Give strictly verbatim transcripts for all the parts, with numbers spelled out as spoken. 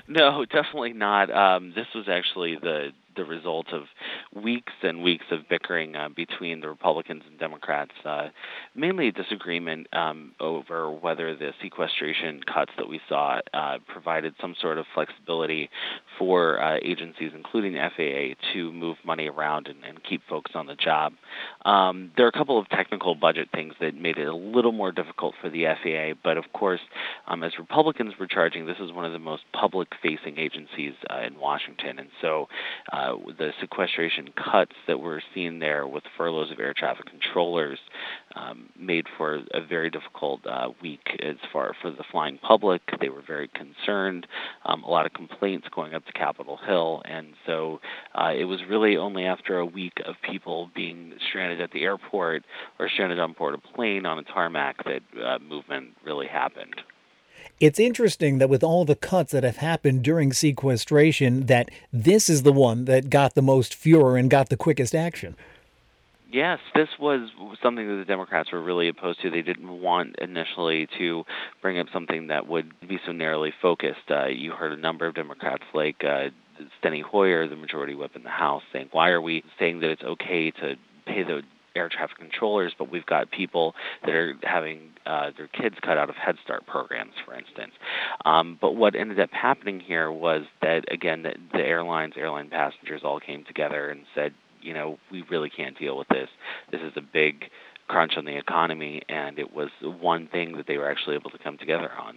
No, definitely not. Um, this was actually the the result of weeks and weeks of bickering uh, between the Republicans and Democrats, uh, mainly disagreement um, over whether the sequestration cuts that we saw uh, provided some sort of flexibility for uh, agencies, including the F A A, to move money around and, and keep folks on the job. Um, there are a couple of technical budget things that made it a little more difficult for the F A A, but of course, um, as Republicans were charging, this is one of the most public-facing agencies uh, in Washington, and so uh, the sequestration cuts that we're seeing there with furloughs of air traffic controllers um, made for a very difficult uh, week as far for the flying public. They were very concerned, um, a lot of complaints going up to Capitol Hill, and so uh, it was really only after a week of people being stranded at the airport or stranded on board a plane on a tarmac that uh, movement really happened. It's interesting that with all the cuts that have happened during sequestration, that this is the one that got the most furor and got the quickest action. Yes, this was something that the Democrats were really opposed to. They didn't want initially to bring up something that would be so narrowly focused. Uh, you heard a number of Democrats like uh, Steny Hoyer, the majority whip in the House, saying, why are we saying that it's okay to pay the air traffic controllers, but we've got people that are having uh, their kids cut out of Head Start programs, for instance. Um, but what ended up happening here was that, again, the, the airlines, airline passengers all came together and said, you know, we really can't deal with this. This is a big crunch on the economy, and it was one thing that they were actually able to come together on.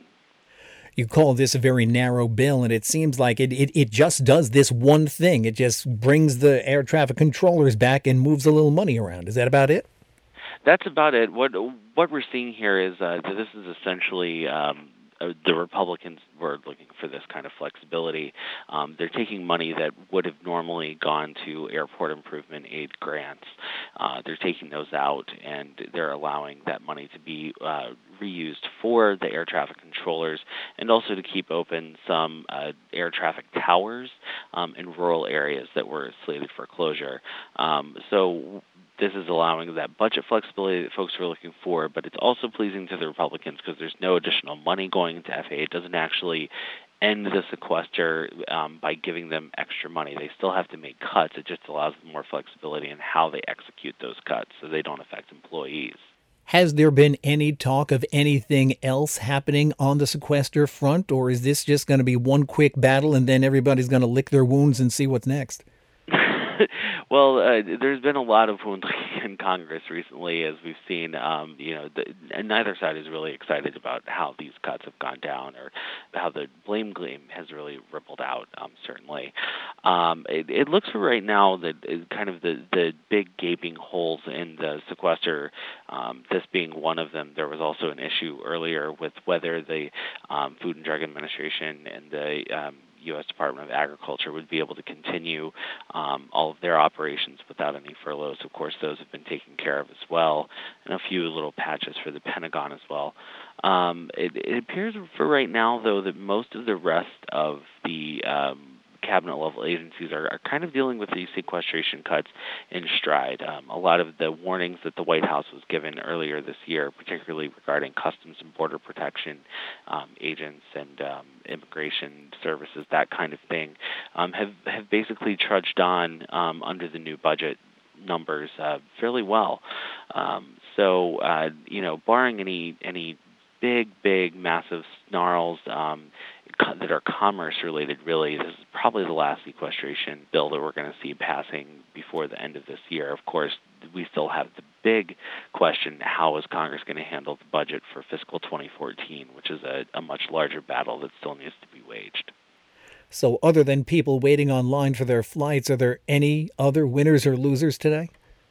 You call this a very narrow bill, and it seems like it, it, it just does this one thing. It just brings the air traffic controllers back and moves a little money around. Is that about it? That's about it. What what we're seeing here is uh, that this is essentially um, uh, the Republicans were looking for this kind of flexibility. Um, they're taking money that would have normally gone to airport improvement aid grants. Uh, they're taking those out, and they're allowing that money to be uh, reused for the air traffic controllers and also to keep open some uh, air traffic towers um, in rural areas that were slated for closure. Um, so this is allowing that budget flexibility that folks are looking for, but it's also pleasing to the Republicans because there's no additional money going into F A A. It doesn't actually end the sequester um, by giving them extra money. They still have to make cuts. It just allows them more flexibility in how they execute those cuts so they don't affect employees. Has there been any talk of anything else happening on the sequester front, or is this just going to be one quick battle and then everybody's going to lick their wounds and see what's next? Well, uh, there's been a lot of wound in Congress recently, as we've seen. Um, you know, the, and neither side is really excited about how these cuts have gone down or how the blame game has really rippled out. Um, certainly, um, it, it looks right now that it, kind of the the big gaping holes in the sequester. Um, this being one of them. There was also an issue earlier with whether the um, Food and Drug Administration and the um, U S Department of Agriculture would be able to continue um, all of their operations without any furloughs. Of course, those have been taken care of as well, and a few little patches for the Pentagon as well. Um, it, it appears for right now, though, that most of the rest of the um, cabinet-level agencies are, are kind of dealing with these sequestration cuts in stride. Um, a lot of the warnings that the White House was given earlier this year, particularly regarding Customs and Border Protection um, agents and um, immigration services, that kind of thing, um, have, have basically trudged on um, under the new budget numbers uh, fairly well. Um, so, uh, you know, barring any any big, big, massive snarls um, co- that are commerce-related, really, this is probably the last sequestration bill that we're going to see passing before the end of this year. Of course, we still have the big question, how is Congress going to handle the budget for fiscal twenty fourteen, which is a, a much larger battle that still needs to be waged. So other than people waiting online for their flights, are there any other winners or losers today?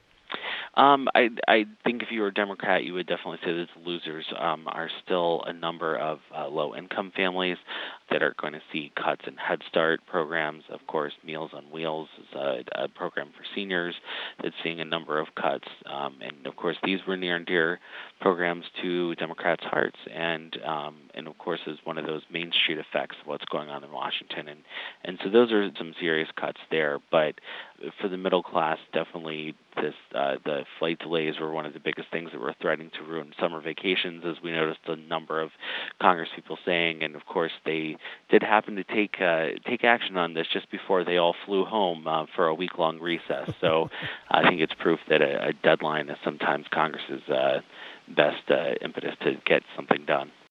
Um, I, I think if you were a Democrat, you would definitely say that the losers um, are still a number of uh, low-income families that are going to see cuts in Head Start programs. Of course, Meals on Wheels is a, a program for seniors that's seeing a number of cuts. Um, and, of course, these were near and dear programs to Democrats' hearts. And, um, and of course, is one of those Main Street effects of what's going on in Washington. And, and so those are some serious cuts there. But for the middle class, definitely this uh, the flight delays were one of the biggest things that were threatening to ruin summer vacations, as we noticed a number of Congress people saying. And of course, they did happen to take uh, take action on this just before they all flew home uh, for a week long recess. So I think it's proof that a, a deadline is sometimes Congress's uh, best uh, impetus to get something done.